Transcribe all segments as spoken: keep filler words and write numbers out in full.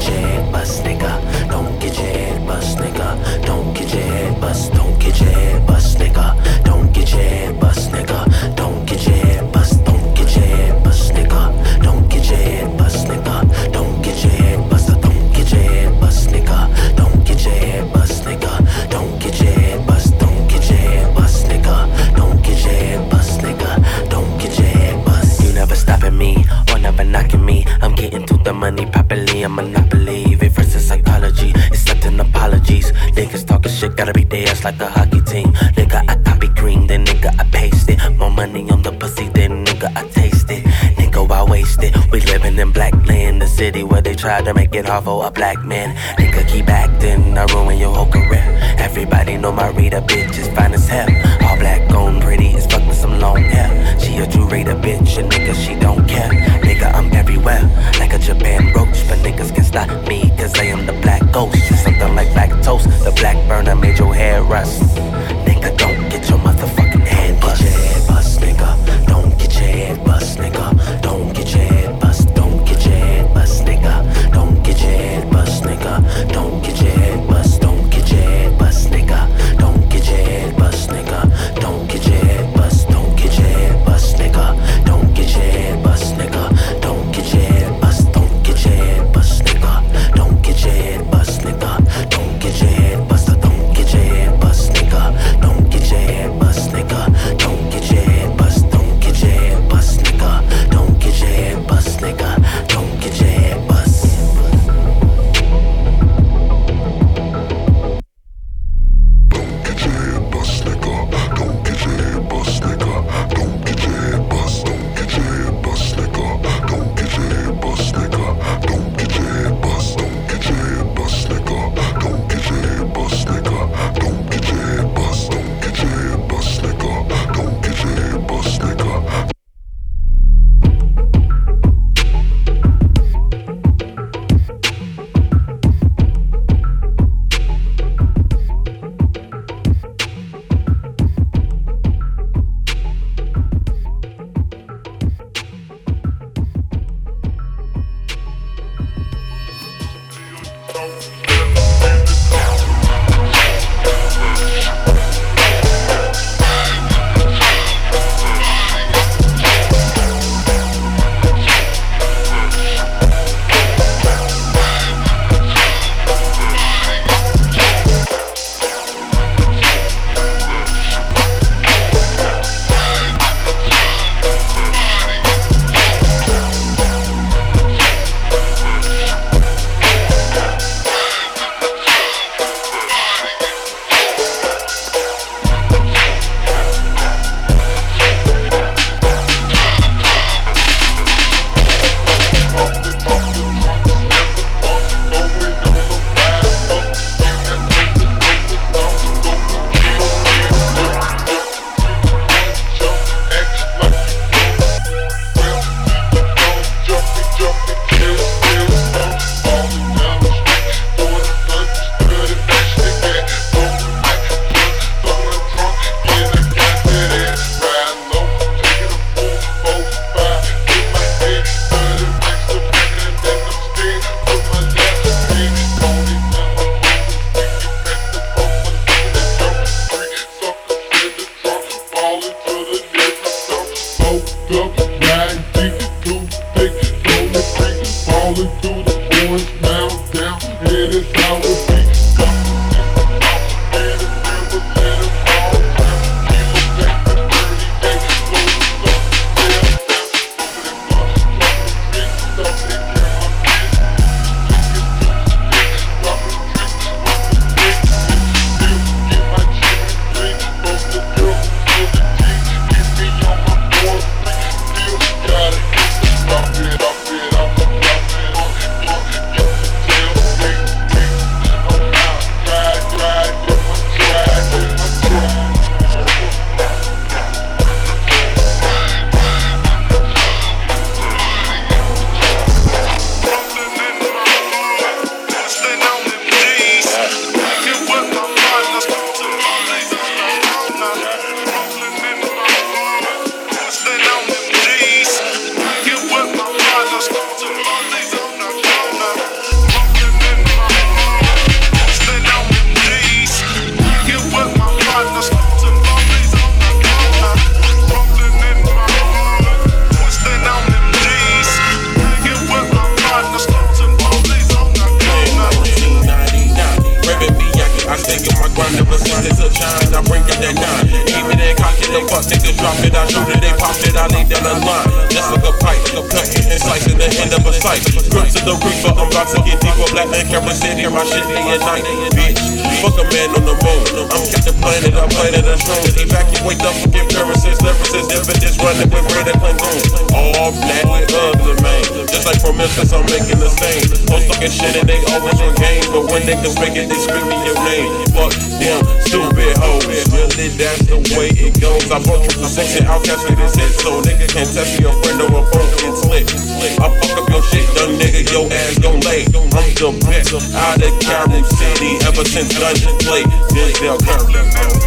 your head bust, nigga. Don't get your head bust, nigga. Don't get your head bust. Don't get your head bust, nigga. Don't get your head bust, nigga. Don't get your head bust. Don't get your head bust, nigga. Don't get your head bust, nigga. Don't get your head bust. Don't get your head bust, nigga. Don't get your head bust, nigga. Don't get your head bust. Don't get your head bust, nigga. Don't get your head bust, nigga. Don't get your head bust. You never stopping me or never knocking me. I'm getting to the money properly. I'm monopoly. Reverse psychology. Accepting apologies. Niggas talking shit, gotta be theirs like a hockey team. Nigga, I copy green, then nigga, I paste it. More money on the pussy, then nigga, I taste it. Nigga, I waste it. We living in black land, the city where they try to make it hard for a black man. Nigga, keep acting, I ruin your whole career. Everybody know my Rita bitch is fine as hell. All black on pretty as fuck with some long hair. She a true Rita bitch, and nigga, she don't care. Nigga, I'm everywhere, like a Japan roach. But niggas can stop me, cause I am the black ghost. You're something like lactose, the black burner made your hair rust. Nigga, don't get your motherfucking head bust. Don't get your head bust, nigga. Don't get your head bust, nigga. Don't get your head bust. Don't get your head bust, nigga. Don't get your head bust, nigga. Don't get your head bust. Don't get your head bust, nigga. Don't get your head bust, nigga. Don't get your head bust. Don't get your head bust, nigga. Don't get your head bust, nigga. Don't get your head bust. Don't get your head bust, nigga. Don't get your head bust, nigga. Don't get your head bust. Don't get your head bust, nigga. Don't get your head bust, nigga. Don't get your head bust. Don't get your head bust, nigga. Don't get your head bust, nigga. Don't get your head bust. drop it, I shoot it, they pop it, I lay down the line. Just like a pipe, cutting and slicing the end of a sight. Grip to the reaper, I'm about to get deeper. Black man camera sit here, my shit day and night. Bitch, fuck a man on the moon. I'm Captain Planet, I'm Planet of Shrooms. Evacuate the fucking premises, lyricists, evidence running with greater Klingon. All black with ugly, man. Just like from Memphis, I'm making the same. Post talking shit and they always in game. But when niggas make it, they screaming your name. Fuck them stupid hoes. Really, that's the way it goes. I bought triple six and outcast with this hit. So nigga can't test me a friend or a phone get slick. I fuck up your shit, young nigga, your ass gon' lay. I'm the best out of Carol City ever since Dungeon Play. Denzel Curry.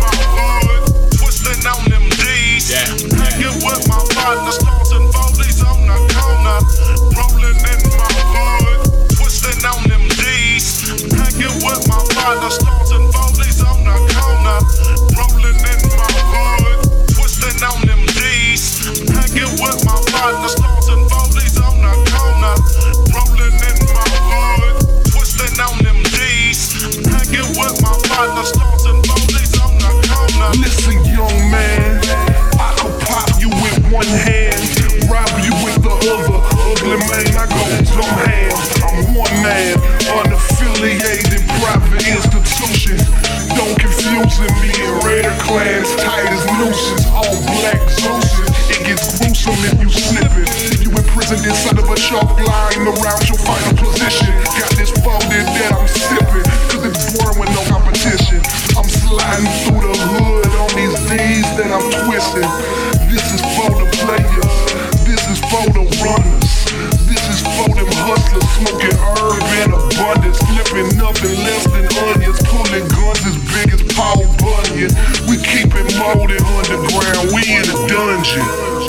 Twisting on them D's. Hanging with my partner, stars and foldies on the corner. Rolling in my hood. Twisting on them D's. Hanging with my partner, stars and foldies on the corner. Rolling in my hood. Twisting on them D's. Hanging with my partner, stars and foldies on the corner. Rolling in my hood. Twisting on them D's. Hanging with my partner, stars and foldies on the corner. Listen, young man, I could pop you with one hand, rob you with the other. Ugly man, I go dumb hand. I'm one man, unaffiliated private institution. Don't confuse me in Raider class, tight as nooses, all black Zeus's. It gets gruesome if you slip it. You imprisoned inside of a chalk line around your final position. Got this folded that I'm sipping, cause it's boring with no competition. I'm sliding through the hood on these D's that I'm twisting. This is for the players, this is for the runners. This is for them hustlers, smoking herb in abundance, flipping nothing less than onions, pulling guns as big as Paul Bunyan. We keep it molded underground, we in a dungeon.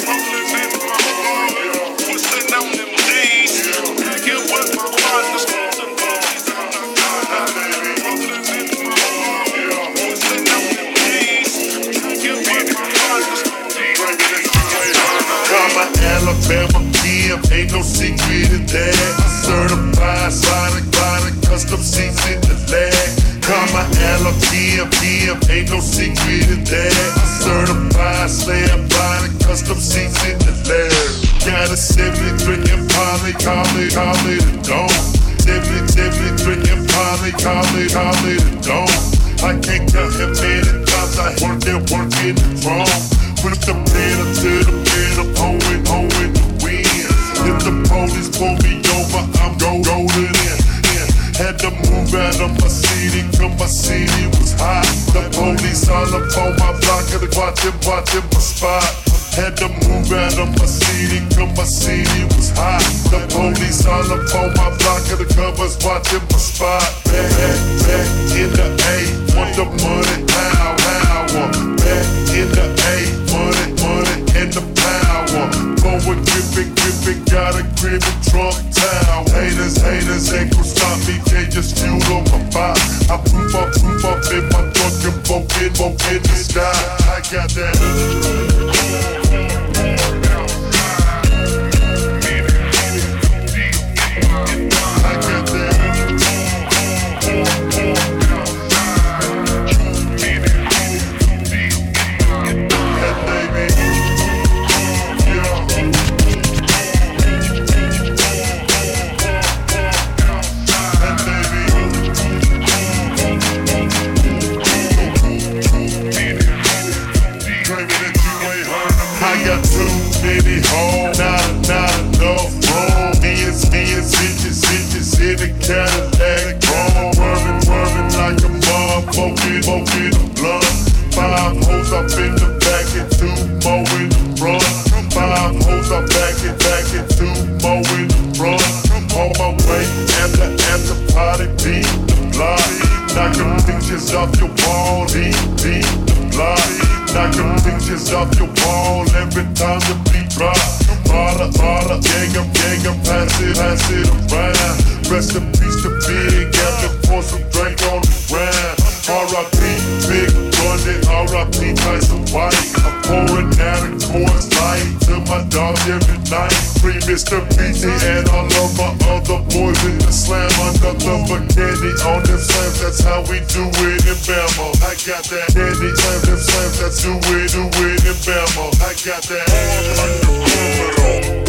Alabama P M, ain't no secret in that. Certified, sonic, sonic, custom seats in the lag. Comma, Alabama P M, P M, ain't no secret in that. Certified, slam, sonic, custom seats in the lag. Got a seventy-three Impala, call it, call it a dome. seventy-three Impala, call it, call it a dome. I can't count him many times I worked there, working the wrong. Put the pedal to the pedal, hoeing, hoeing the wind. If the police pull me over, I'm go golden in. Had to move out of my city, cause my city was hot. The police all up on my block, and they watching, watching my spot. Had to move out of my city, cause my city was hot. The police all up on my block, and the covers watching my spot. Back, back, back in the A, want the money, how, how. Back in the A, money, money, and the power. Forward gripping, gripping, got a grip in Trump Town. Haters, haters ain't gon' stop me, they just fuel on my vibe. I proof up, proof up in my truck and boat in, boat in the sky. I got that. Cadillac, wrong, whirling, whirling like a mob, smoking, smoking the blunt. Five hoes up in the back and two more in the front. Five hoes up back and back and two more in the front. On my way, after, after party, beat the block. Knocking pictures off your wall, beat, beat the block. Knocking pictures off your wall every time the beat drop. Baller, baller, gang up, gang up, pass it, pass it around. Rest in peace to Big, after pour some drink on the ground. R I P Big Bundy, R I P Tyson White. I'm pouring out a Coors Light to my dog every night. Free Mister B T and all of my other boys in the slam. Another candy on them slams, that's how we do it in Bama. I got that anytime, them times I do it, do it in Bama. I got that like the criminal.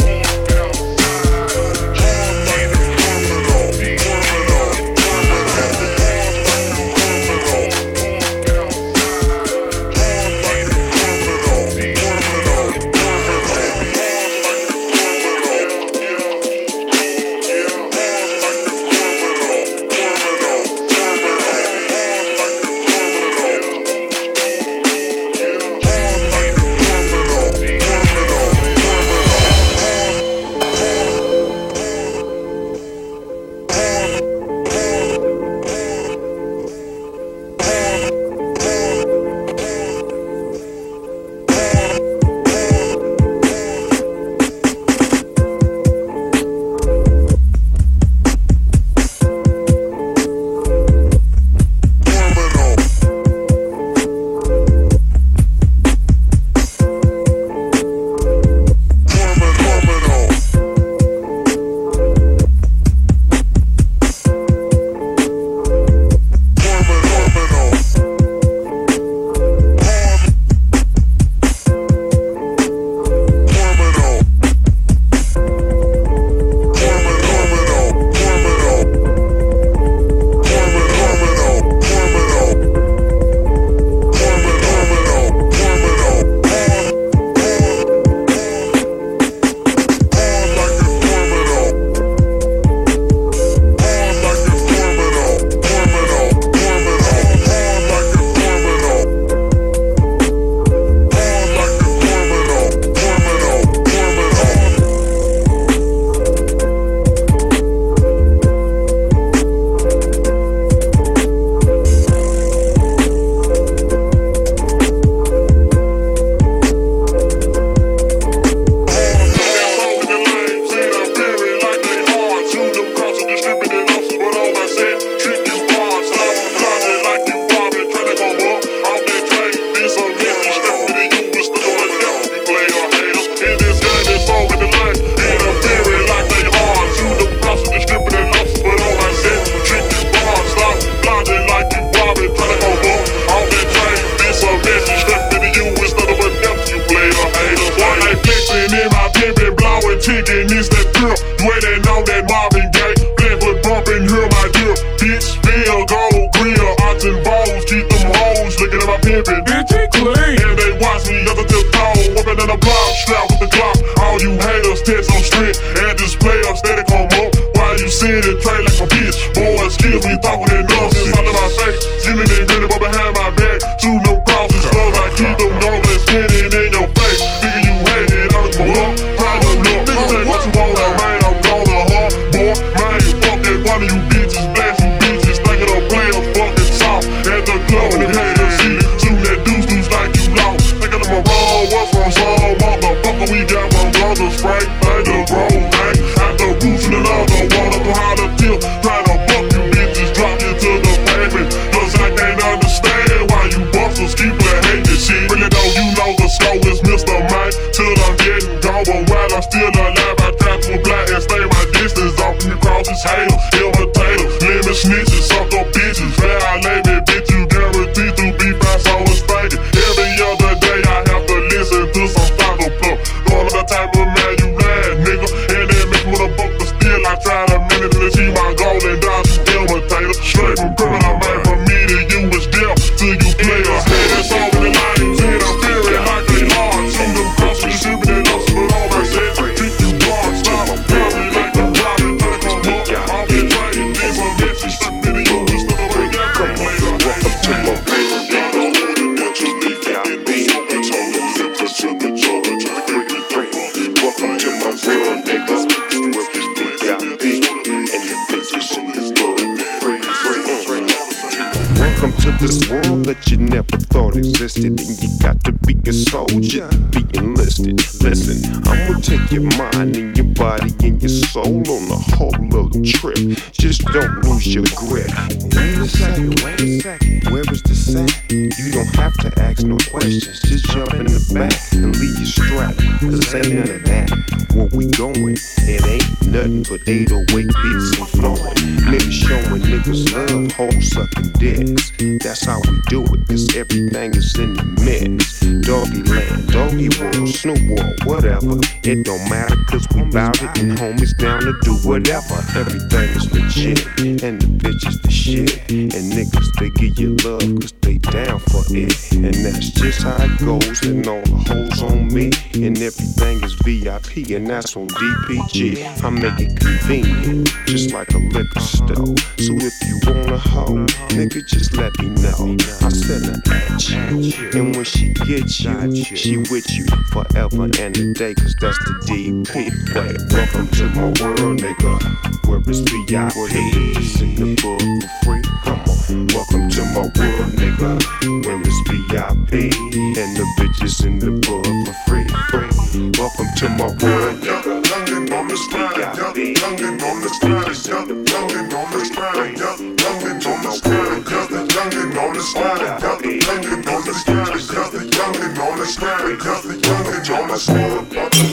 This world that you never thought existed, and you got to be a soldier, be enlisted. Listen, I'ma take your mind and your body and your soul on a whole little trip. Just don't lose your grip. Wait a second, wait a second. Where is the set? You don't have to ask no questions. Just jump in the back and leave your strap. Cause ain't none of that. Where we going? It ain't nothing but eight oh eight beats and flowing. Niggas showing niggas love, hoes sucking dicks. That's how we do it, cause everything is in the mix. Doggy land, doggy world, Snoop World, whatever. It don't matter cause we bout it and homies down to do whatever. Everything is legit and the bitches the shit. And niggas they give you love cause they down for it. And that's just how it goes and all the hoes on me. And everything is V I P and that's on D P G. I make it convenient, just like a liquor store. So if you want a hoe, nigga just let me know. I send her at you, and when she gets you, she with you forever and a day, cause that's the D P. Wait, welcome to my world, nigga, where it's V I P. It's in the book for free, come on. Welcome to my world, nigga, where it's V I P. And the bitches in the book for free, free. Welcome to my world, nigga. Youngin' on the spot, youngin' on the spot, youngin' on the spot, youngin' on the spot, youngin' on the spot, youngin' on the spot, youngin' on the spot, youngin' on the spot.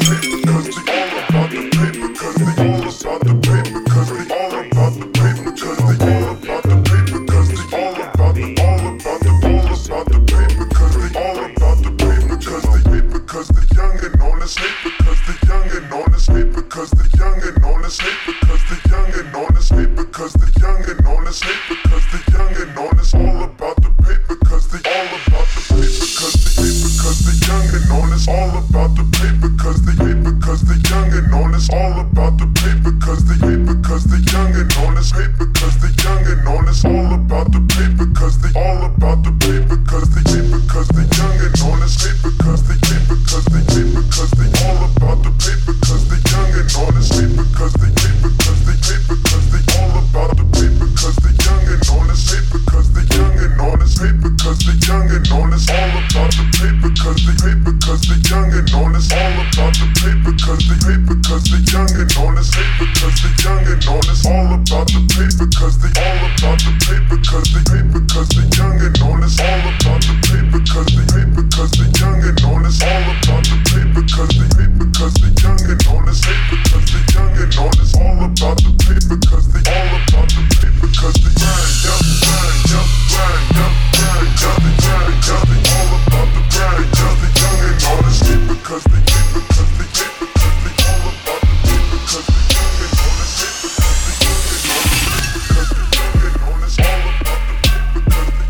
Because they all about the paper, because they all about the paper, because they all about the paper, all about the all about the paper, because they all about the paper, because they because the youngin' on the snake, because the youngin' on the snake, because the youngin' on the snake, because the youngin' on the snake, because the youngin' on the snake, because the youngin' on the all about the paper, because they all about the paper, because they because the youngin' on is all about the paper, because the because the youngin' on is all about the paper, because the because the youngin' on is paper, because the youngin' on is all about the paper, because they all about the paper, because the because the youngin' on is paper, because the because the because they all about the paper, because the youngin' on is paper, because the because the because they all about the paper, because the youngin' on is paper, because the youngin' on is paper, because the youngin' on is all about the paper, because the paper, because the youngin' on is all about the paper, because the paper, because the youngin' on is paper, because the youngin' on is all about the paper, because they all about the paper, because the paper, because the youngin' on is all about the paper, because the paper, because the youngin' on is all about the paper, because the paper, because the youngin' on is paper, because the youngin' on is all about the paper, because they all about the paper, because the grind, yup, grind, yup, grind, yup, grind, yup, the grind, yup, they all about the grind, yup, the youngin' on is paper, because the paper, because the paper, because they all about the paper, because the youngin' on is paper, because the youngin' on is paper, because the youngin' on is all about the paper, because the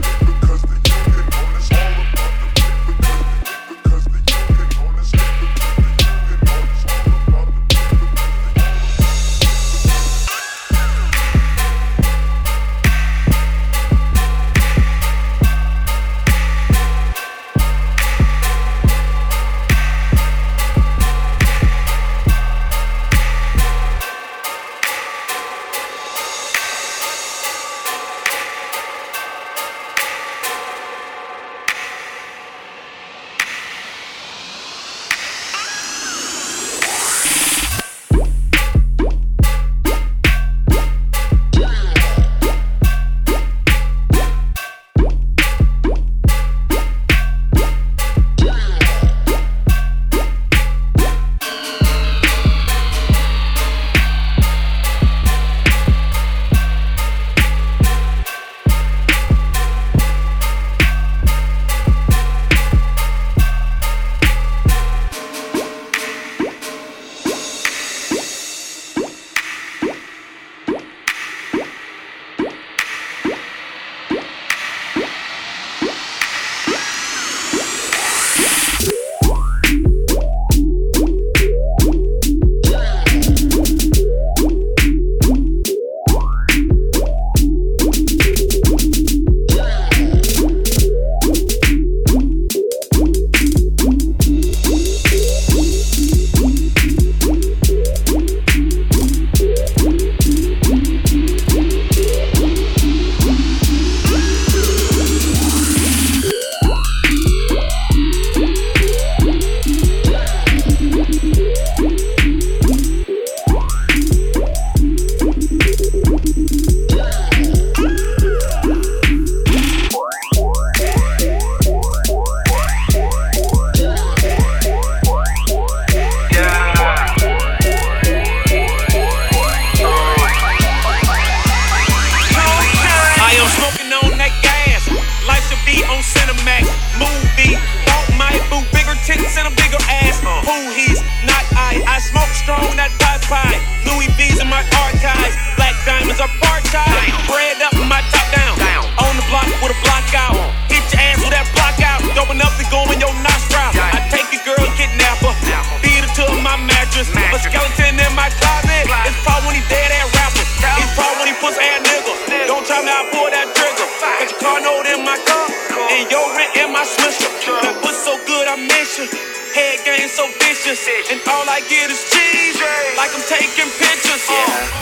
Got your car note in my car, and your rent in my swisher. That was so good I miss you. Head game so vicious, and all I get is cheese, like I'm taking pictures. Yeah.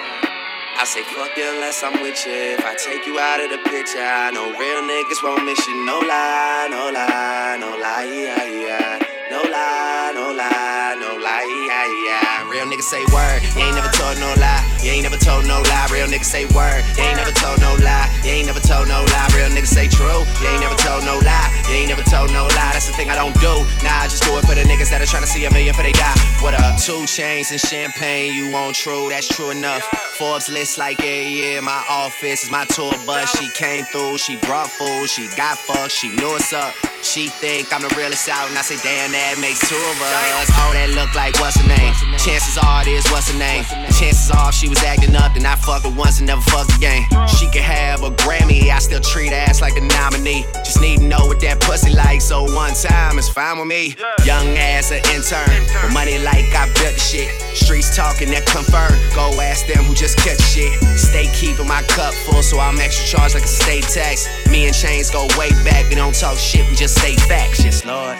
I say fuck you unless I'm with you. If I take you out of the picture, I know real niggas won't miss you. No lie, no lie, no lie, yeah, yeah. No lie, no lie, no lie, yeah, yeah. Real niggas say word, you ain't never told no lie. You ain't never told no lie. Real niggas say word, you ain't never told no lie. You ain't never told no lie. Real niggas say true, you ain't never told no lie. You ain't never told no lie. That's the thing I don't do. Nah, I just do it for the niggas that are trying to see a million for they die. What up? Two chains and champagne, you want true? That's true enough. Forbes list like yeah, yeah. My office is my tour bus. She came through, she brought food, she got fucked, she knew what's up. She think I'm the realest out, and I say damn, that makes two of us. Oh, that look like what's her name? Chances are it is what's her name. Chances are if she was acting up, then I fuck her once and never fuck again. She could have a Grammy, I still treat her ass like the nominee. Just need to know what that pussy like, so one time is fine with me. Young ass an intern, with money like I built the shit. Streets talking that confirm. Go ask them who just cut shit. Stay keeping my cup full, so I'm extra charged like a state tax. Me and Chains go way back, we don't talk shit, we just say facts. Yes, Lord.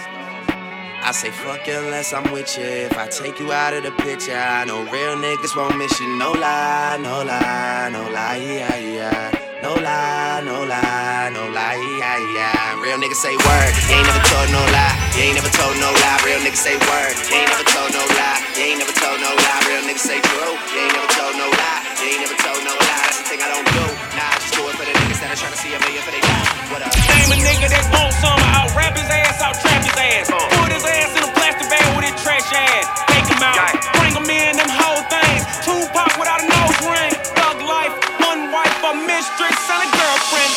I say fuck you unless I'm with you. If I take you out of the picture, I know real niggas won't miss you. No lie, no lie, no lie, yeah, yeah. No lie, no lie, no lie, yeah, yeah. Real niggas say word, you ain't never told no lie. You ain't never told no lie. Real niggas say word, you ain't never told no lie. You ain't never told no lie. Real niggas say true, you ain't never told no lie. You ain't never told no lie. That's the thing I don't do. Nah, I just do it for the niggas that are trying to see a million for they die. What up? Name a nigga that wants some, out rap his ass, out trap his ass. Put his ass in a plastic bag with his trash ass. Take him out, bring him in, them whole things. Tupac without a nose ring. Thug life, one wife, a mistress, and a girlfriend.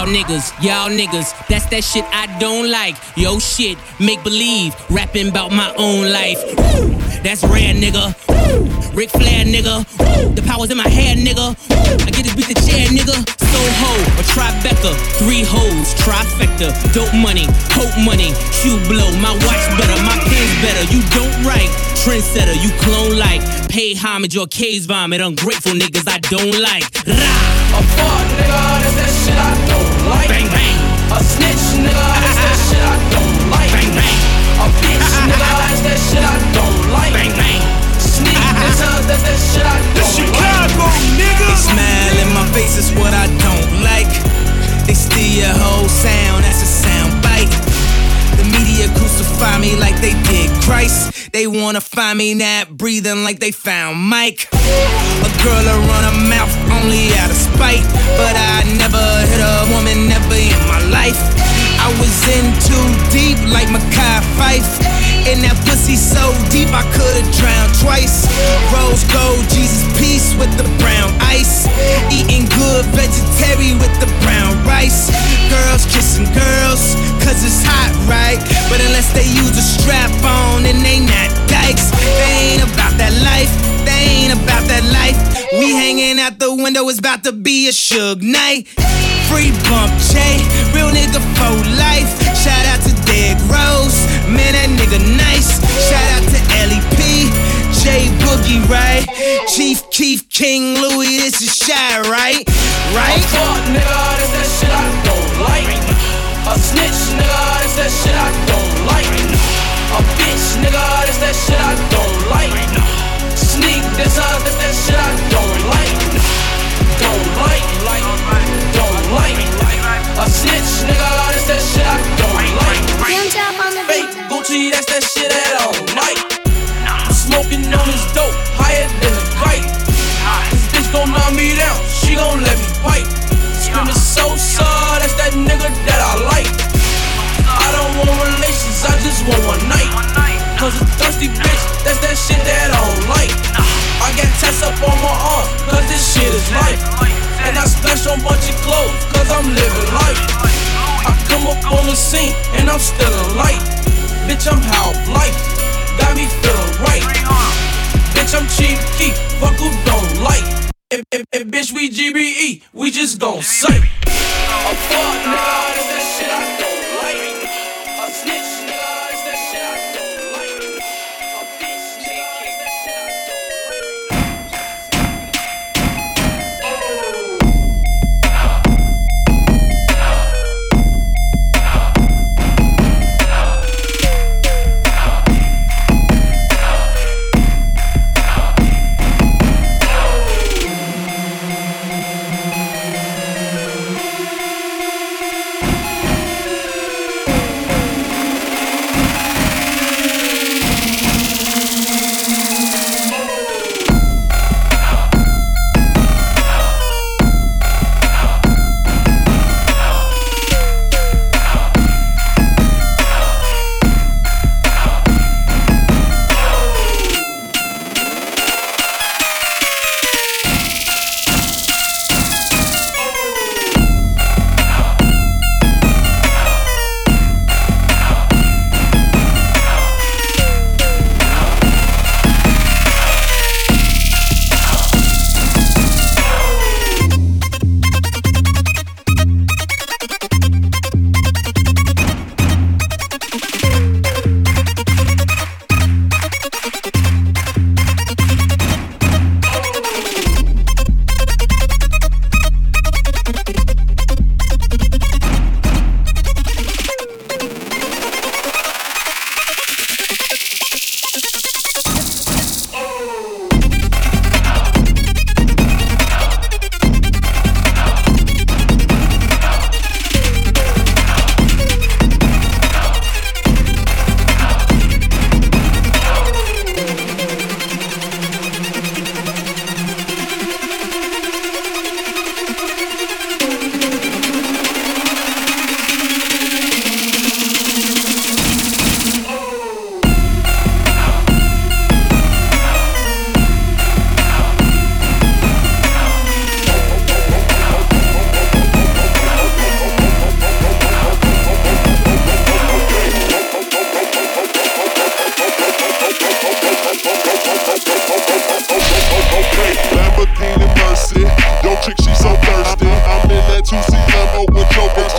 Y'all niggas, y'all niggas, that's that shit I don't like. Yo shit, make believe, rapping about my own life. Woo, that's rare, nigga. Woo, Ric Flair, nigga. Woo, the power's in my hair, nigga. Woo, I get this beat the chair, nigga. Soho, a Tribeca, three hoes, trifecta, dope money, hope money, shoe blow, my watch better, my pen's better. You don't write, trendsetter, you clone like, pay homage or case vomit, ungrateful niggas I don't like. Rah! A fuck nigga, that's that shit I don't like. Bang bang. A snitch nigga, that's that shit I don't like. Bang bang. A bitch nigga, that's that shit I don't like. Bang bang. Sneak this up, that's that shit I don't Chicago, like. nigga. They smile in my face is what I don't like. They steal your whole sound, that's a sound bite. The media crucify me like they did Christ. They wanna find me not breathing like they found Mike. A girl will run her mouth only out of spite, but I never hit a woman, never in my life. I was in too deep like Makai Fife. And that pussy so deep I could've drowned twice. Rose gold, Jesus peace with the brown ice. Eating good vegetarian with the brown rice. Girls kissing girls, cause it's hot, right? But unless they use a strap on, then they not dykes. They ain't about that life, they ain't about that life. We hanging out the window, it's about to be a Suge night. Free bump J, real nigga for life. Shout out to Derrick Rose, man that nigga nice. Shout out to L E P, J Boogie, right? Chief Keef, King Louis, this is Shy, right? Right? A fuck nigga, that's that shit I don't like. A snitch nigga, that's that shit I don't like. A bitch nigga, that's that shit I don't like. Sneak this up, that's that shit I don't like. Don't like, like, don't like. A snitch nigga, that's that shit I don't like. Fake Gucci, that's that shit that I don't like. Smoking on his dope, higher than a kite. This bitch gon' knock me down, she gon' let me pipe. Screaming so-so, that's that nigga that I like. I don't want relations, I just want one night. Cause a thirsty bitch, that's that shit that I don't like. I got tats up on my arm, cause this shit is life. And I splash on bunch of clothes, cause I'm living life. I come up on the scene, and I'm still alight. Bitch, I'm half life, got me feeling right. Bitch, I'm cheap key, fuck who don't like. And, and, and bitch, we G B E, we just gon' say. A fuck nigga, that's that shit I don't like. A snitch nigga, that's that shit I don't like. A bitch nigga, that's that shit I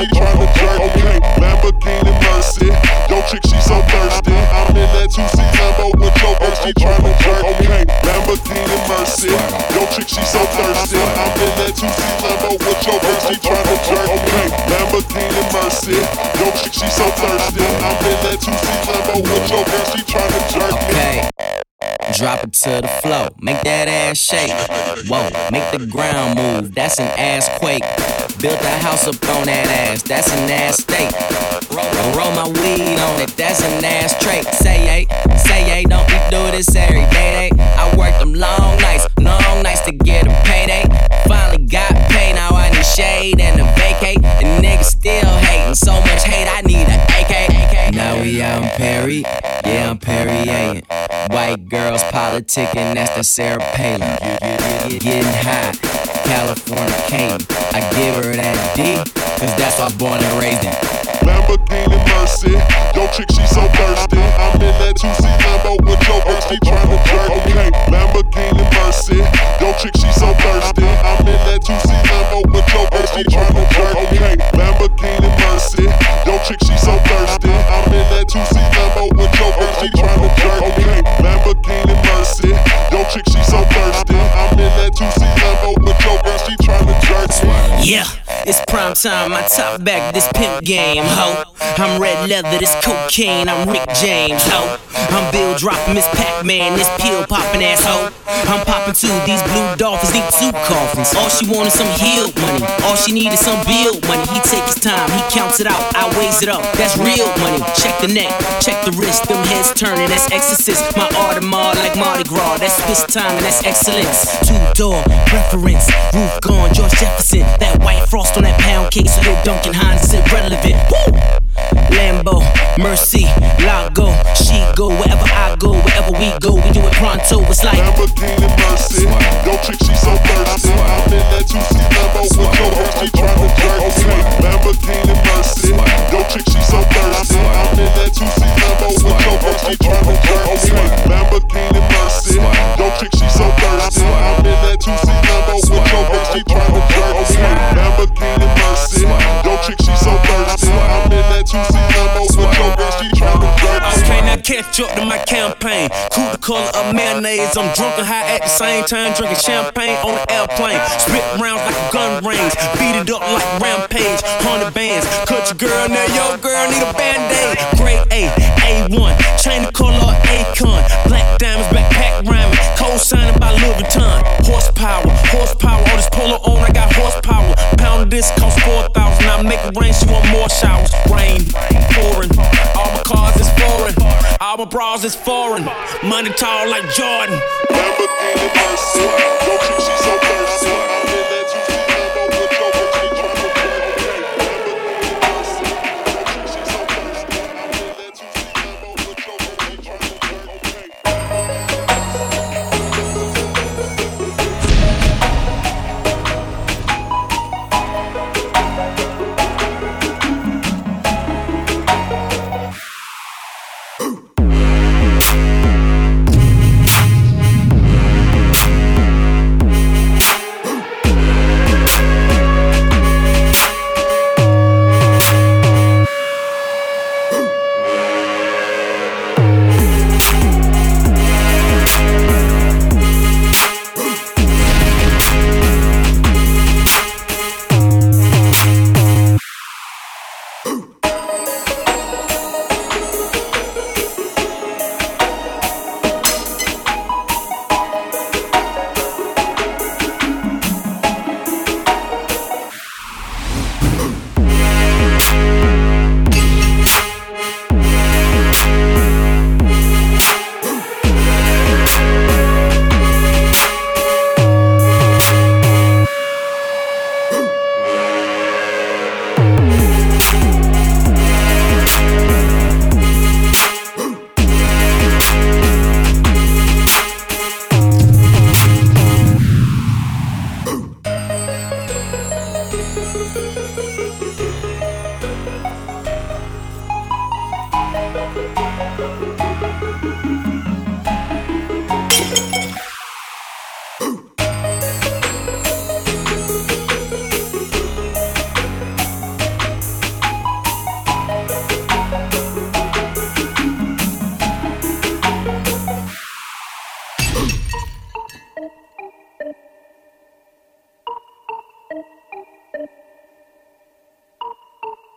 she tryna jerk. Okay, Lamborghini Mercy. Yo chick, she so thirsty. I'm in that two C Lambo with your bitch, she tryna jerk. Okay, Lamborghini Mercy. Yo chick, she so thirsty. I'm in that two C Lambo with your bitch, she tryna jerk. Okay, Lamborghini Mercy. Yo chick, she so thirsty. I'm in that two C Lambo with your bitch, she tryna jerk. Okay. Drop it to the floor, make that ass shake. Whoa, make the ground move, that's an ass quake. Built a house up on that ass, that's an ass state. Roll, roll my weed on it, that's an ass trait. Say hey, say hey, don't we do this every day? I worked them long nights, long nights to get a payday. Finally got paid, now I need shade and a vacate. The niggas still hating, so much hate, I need a A K. Now we out in Perry, yeah I'm Perrier. White girls politicking, that's the Sarah Palin. Getting high, California cane. I give her that D, cause that's why I'm born and raised in. Lamborghini Mercy. Yo chick, she so thirsty. I'm in that two C Lambo with your bitch, she tryna jerk. Okay, Lamborghini Mercy. Yo chick, she so thirsty. I'm in that two C Lambo with your bitch, she tryna jerk. Okay, Lamborghini Mercy. Yo chick, she so thirsty. I'm in that two C Lambo with your bitch, she tryna jerk. Okay, Lamborghini Mercy. Yo chick, she so thirsty. I'm in that two C Lambo with your bitch, she tryna jerk. Yeah, it's prime time, my top back, this pimp game, ho. I'm red leather, this cocaine, I'm Rick James, ho. I'm Bill dropping Miss Pac-Man, this pill popping asshole. I'm popping too, these blue dolphins need two coffins. All she want is some healed money, all she need is some bill money. He take his time, he counts it out, I weighs it up, that's real money. Check the neck, check the wrist, them heads turning, that's exorcist. My Audemars like Mardi Gras, that's Swiss time and that's excellence. Two-door preference, roof gone, George Jefferson. That white frost on that pound cake, so your Duncan Hines is irrelevant. Woo! Lambo, Mercy, Lago, she go wherever I go, wherever we go, we do it pronto. It's like Lamborghini Mercy. Yo chick, she so thirsty. I'm in that two C Lambo with your bitch, she tryna jerk. Okay, Lamborghini Mercy. Yo chick, she so thirsty. I'm in that two C Lambo with your bitch, she tryna jerk. Okay, Lamborghini Mercy. Yo chick, she so thirsty. I'm in that two C Lambo with your bitch, she tryna jerk. Okay, Lamborghini Mercy. Yo chick, she so thirsty. I'm in that two C Lambo with your bitch, she tryna jerk. Okay, now catch up to my campaign. Cool the color of mayonnaise. I'm drunk and high at the same time, drinking champagne on the airplane. Spit rounds like a gun range, beat it up like Rampage. Hundred bands, cut your girl, now your girl need a band-aid. Grade A, A one, chain the color of Akon. Black diamonds, backpack rhyming, co-signing by Louis Vuitton. Horsepower, horsepower, all this polo on, I got horsepower. Pound of this costs four thousand, I make it rain, she want more showers. Rain, pouring, all my cars is foreign, all my bras is foreign. Money tall like Jordan. Lamborghini Mercy. Yo chick, she so thirsty. I'm in that two C Lambo with your bitch, she tryna jerk. Okay, Lamborghini Mercy. Yo chick, she so thirsty. I'm in that two C Lambo with your bitch, she tryna jerk.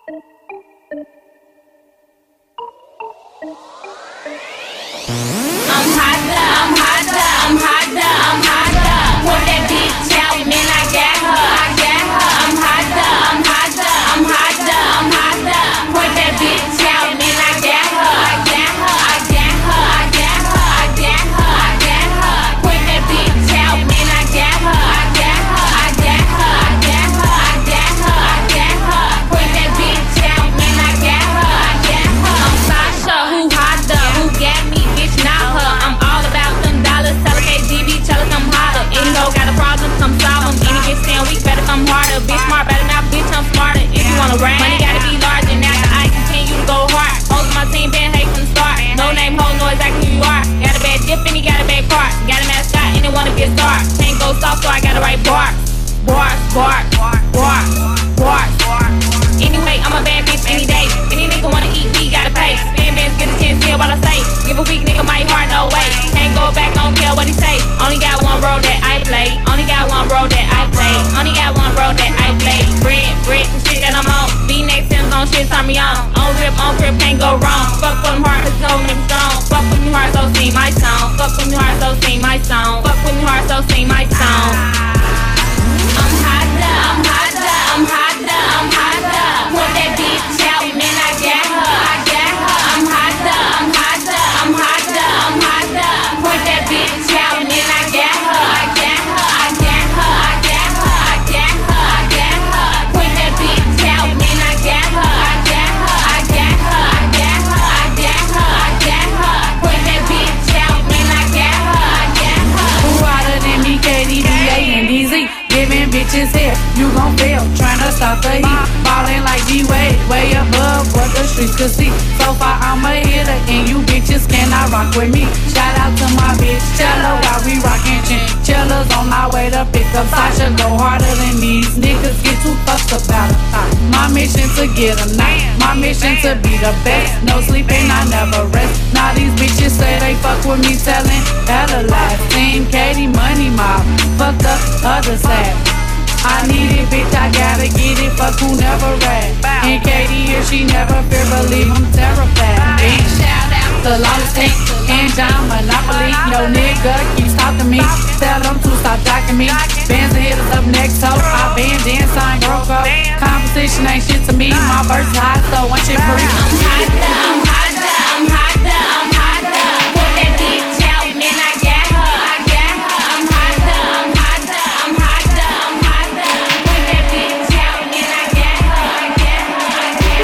I'm hotter, I'm hotter, I'm hotter, I'm hotter. Put that bitch out, man, I got her, I got her. I'm hotter, I'm hotter, I'm hotter, I'm hotter. Put that bitch out, man, I got her, I got her, I got her, I got her, I got her, I got her. Put that bitch out, man, I got her, I got her, I got her, I got her, I got her, I got her. Put that bitch out, man, I got her, I got her. I'm Sasha, who hotter, who got me, bitch, not her. I'm all about them dollars, tell her K D B, tell her I'm hotter. Any hoe got a problem, come solve them. Any bitch stand weak, better come harder. Bitch smart, better not, bitch, I'm smarter. If you wanna rap, money gotta be large, and after I continue to go hard. Hoes on my team been hate from the start. No name, hoe, know exactly who you are. Got a bad dip and he got a bad part. Got a mascot and they wanna be a star. Can't go soft, so I gotta write bars. Bars, bars, bars, bars. Anyway, I'm a bad bitch any day. Any nigga wanna eat, we gotta pay. Spin bands, get a chance, hear what I say. Give a weak nigga my heart, no way. Can't go back, don't care what he say. Only got one role that I play. Only got one role that I play. Only got one role that I play. Bread, bread, the shit that I'm on. B next Sims on shit, turn me on. On grip, on grip, can't go wrong. Fuck with them hard, cause no nigga strong. Fuck with me hard, so sing my song. Fuck with me hard, so sing my song. Fuck with me hard, so sing my song. I'm hotter, I'm hotter, I'm hotter, I'm hotter. Put that bitch out, man, I got her, I got her. I'm hotter, I'm hotter, I'm hotter, I'm hotter. Put that bitch out, man, I got her, I got her, I got her, I got her, I got her, I got her. Put that bitch out, man, I got her, I got her, I got her, I got her, I got her, I got her. Put that bitch out, man, I got her, I got her. Who hotter than me, K D B A and D Z? Giving bitches here, you gon' fail, tryna stop the heat. Ballin' like D-Wade, way above what the streets could see. So far I'm a hitter, and you bitches cannot rock with me. Shout out to my bitch, tell her while we rockin' chinchillas on our way to pick up Sasha. Go harder than these niggas, get too fussed about it. My mission to get a night, my mission to be the best. No sleeping, I never rest. Now these bitches say they fuck with me, tellin' better life. Team Katie, money mob, fuck the other side. I need it, bitch, I gotta get it, fuck who never rap. And Katie here, she never fear, believe I'm terrified. Big shout out to Lawless Tank and John Monopoly. Yo nigga keeps talking me, tell them to stop jocking me. Bands and hitters up next, so I been dancing, I broke up. Competition ain't shit to me, my verse hot, so one shit free. I'm hotter, I'm hotter, I'm hotter, I'm hotter. Put that bitch out, man, I got her, I got her. I'm hotter, I'm hotter, I'm hotter, I'm hotter. Put that bitch out, man, I got her, I got her, I got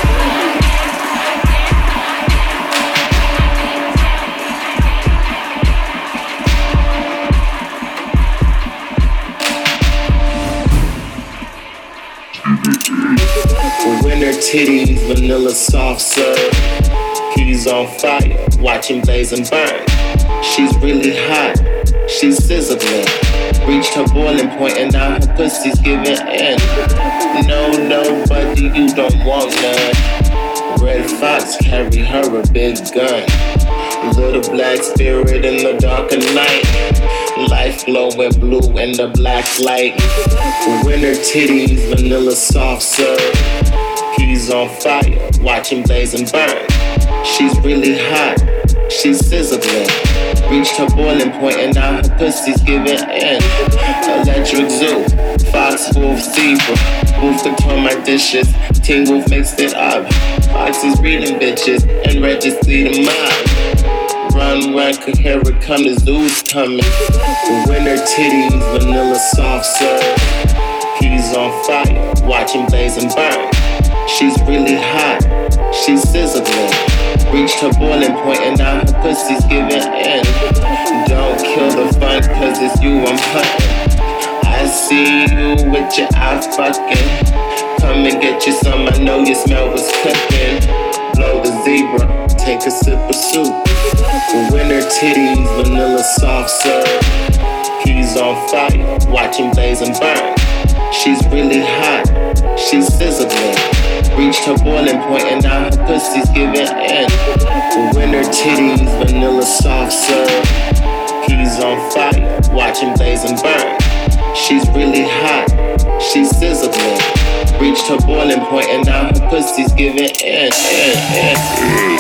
Winter titties, vanilla soft serve. He's on fire, watch him blaze and burn. She's really hot, she's sizzling. Reached her boiling point and now her pussy's giving in. No, nobody, you don't want none. Red Fox carry her a big gun. Little black spirit in the dark of night. Life glowing blue in the black light. Winter titties, vanilla soft serve. He's on fire, watch him blaze and burn. She's really hot, she's sizzling. Reached her boiling point and now her pussy's giving in. Electric Zoo, Fox, Wolf, Zebra. Wolf control my dishes, Teen Wolf mixed it up. Fox is reading bitches and Red just lead them up. Run, run, could hear it come, the zoo's coming. Winter titties, vanilla soft serve. He's on fire, watch him blaze and burn. She's really hot, she's sizzling. Reached her boiling point and now her pussy's giving in. Don't kill the fun cause it's you I'm hunting. I see you with your eye fucking. Come and get you some, I know your smell was cooking. Blow the zebra, take a sip of soup. Winter titties, vanilla soft serve. He's on fire, watch him blaze and burn. She's really hot, she's sizzling. Reached her boiling point and now her pussy's giving in. Winter titties, vanilla soft serve. He's on fire, watch him blaze and burn. She's really hot, she's sizzling. Reached her boiling point and now her pussy's giving in, in, in.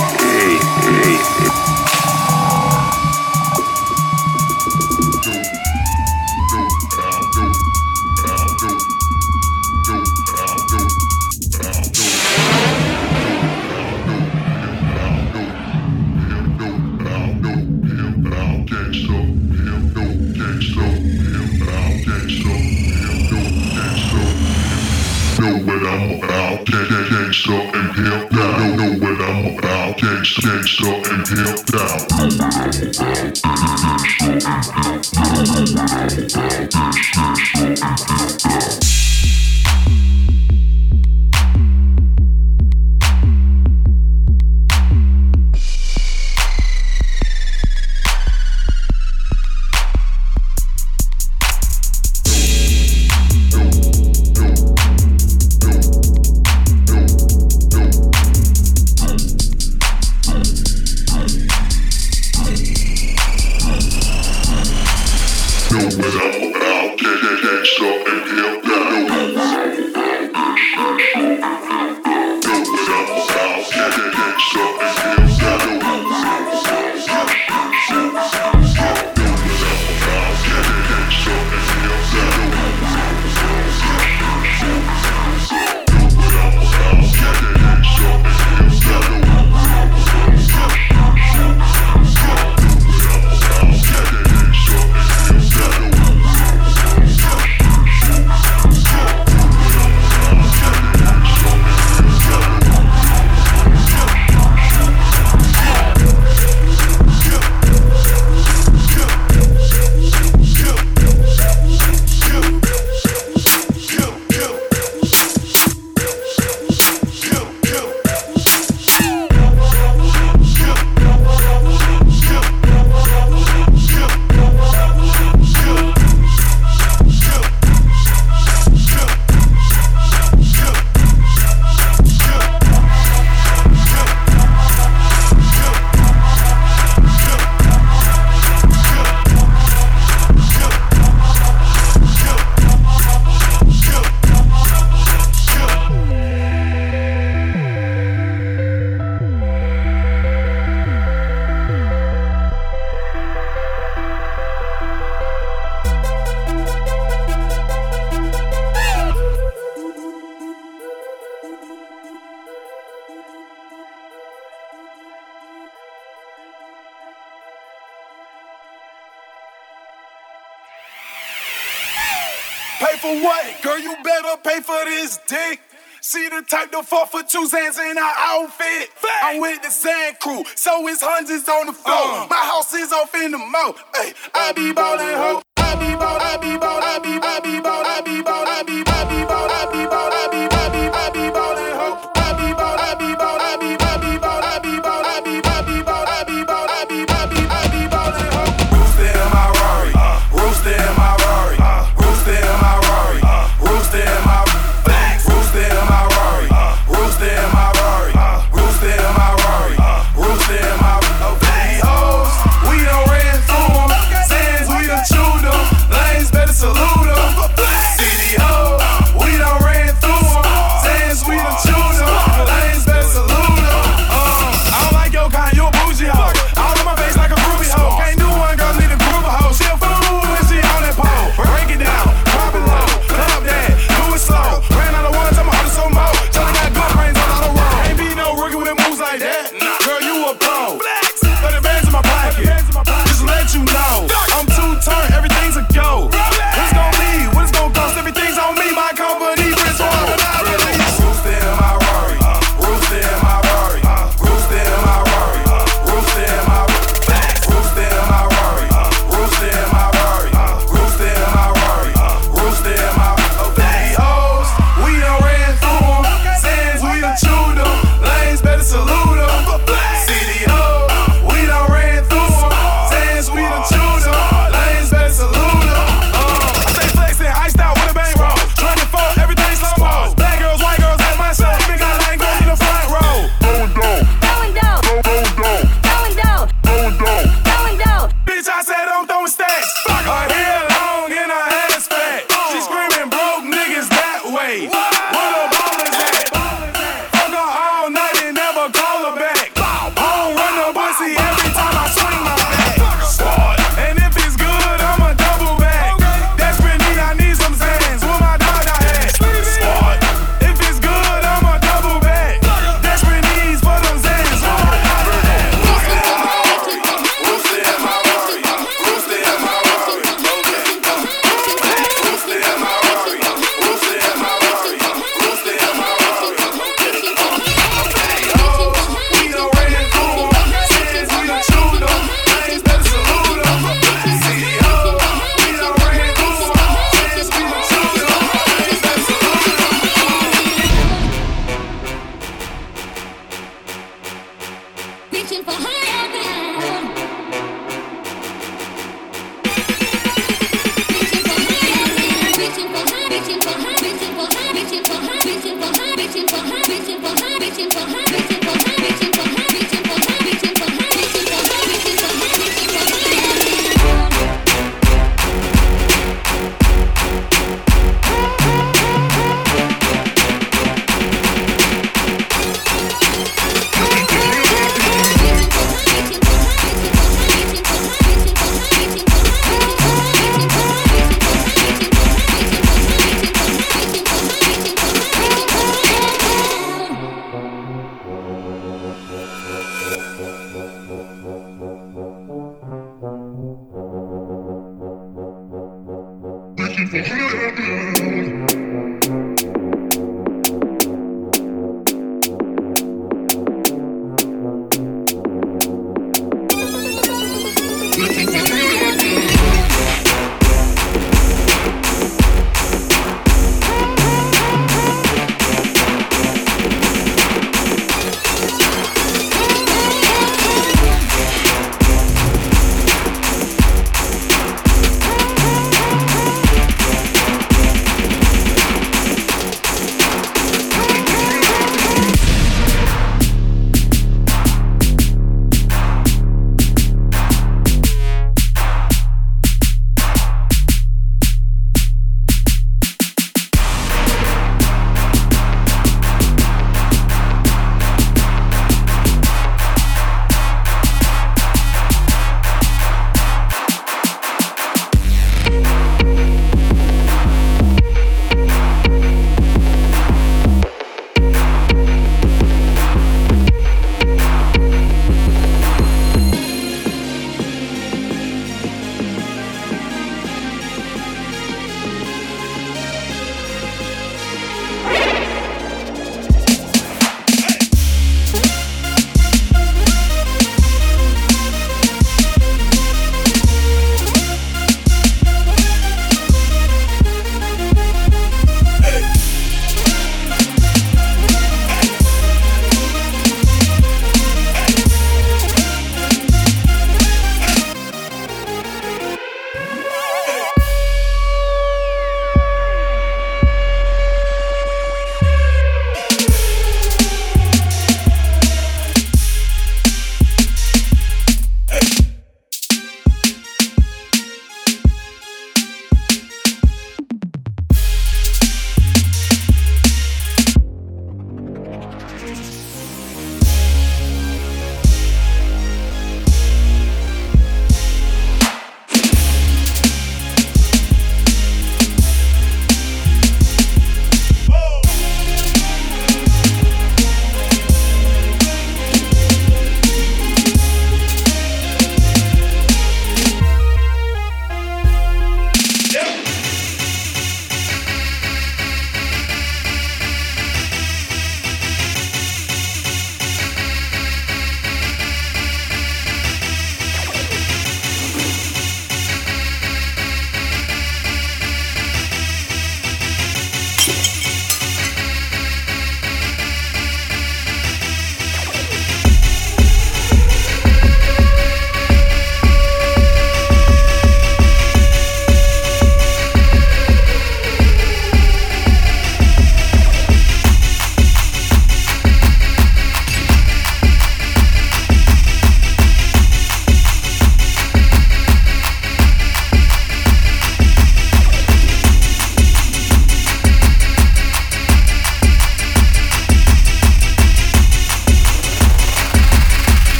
Pay for what? Girl, you better pay for this dick. She the type to fuck for two hands in her outfit. I'm with the Zan crew, so it's hundreds on the floor. Uh. My house is off in the mouth. Hey, I be ballin' ho. I be ball, I be ball, I be, I be ball, I be ball, I be, I be ball, I be ball, I be, I be, I be ballin' ho. I be ball, I be ball, I be, I be ball, I be ball, I be, I be ball, I be ball, I be, I be, I be ballin' ho. Rooster in my Rari, Rooster in my Rari, Rooster in my Rari, Rooster in my Rooster in my Rari, Rooster in my Rari, Rooster in my Rari, Rooster in my okay. Hoes, we done ran through them. Sands, we done chewed them. Lanes better salute them. reaching for higher ground. Reaching for higher ground. Reaching for high, reaching for high, reaching for high, reaching for high, reaching for high, reaching for high, reaching for high, reaching for high, reaching for high, reaching for high, reaching for high, reaching for high, reaching for high, reaching for high, reaching for high, reaching for high.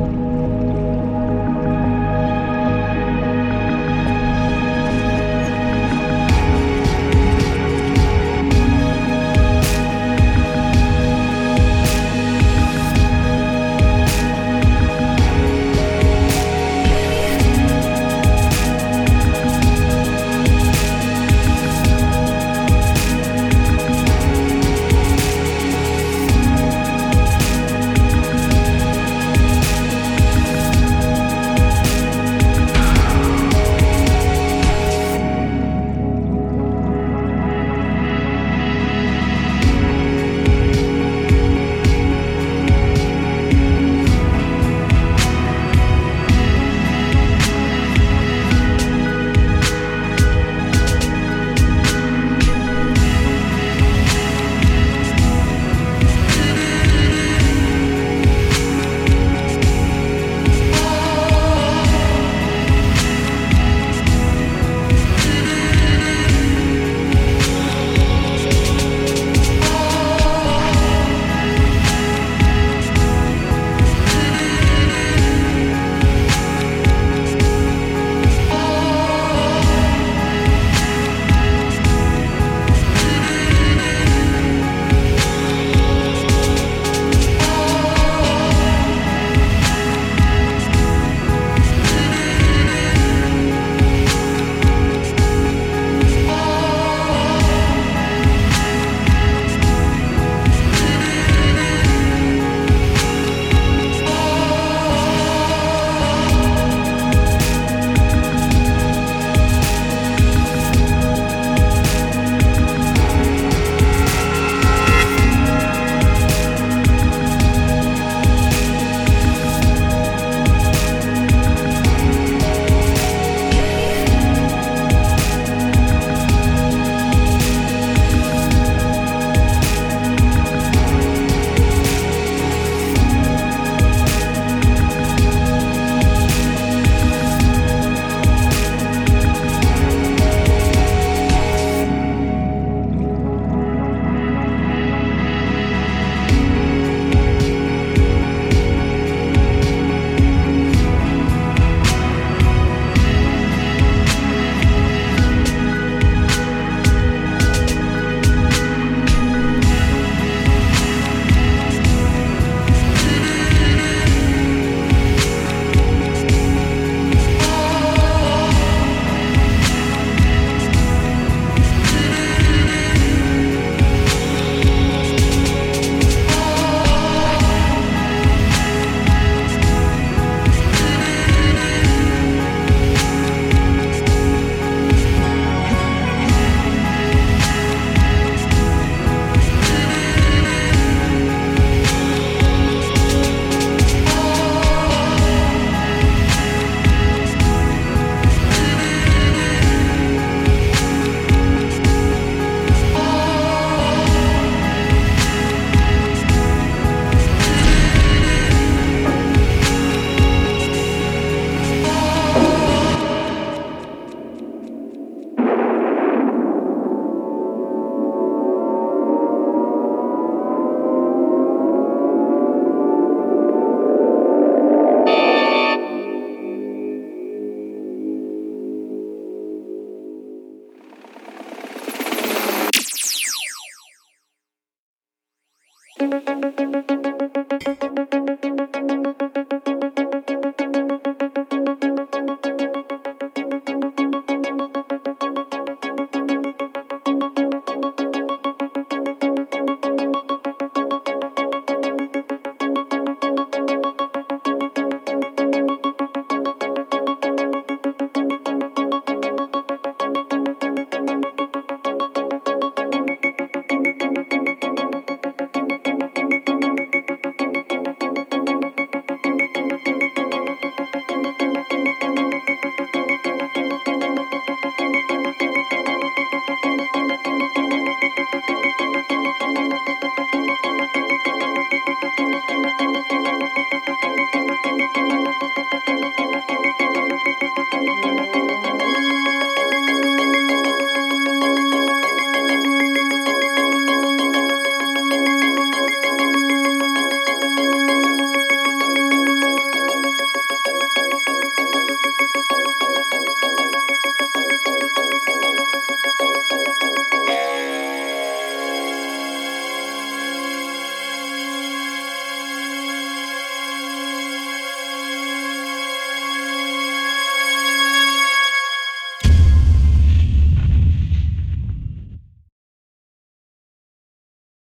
Thank you.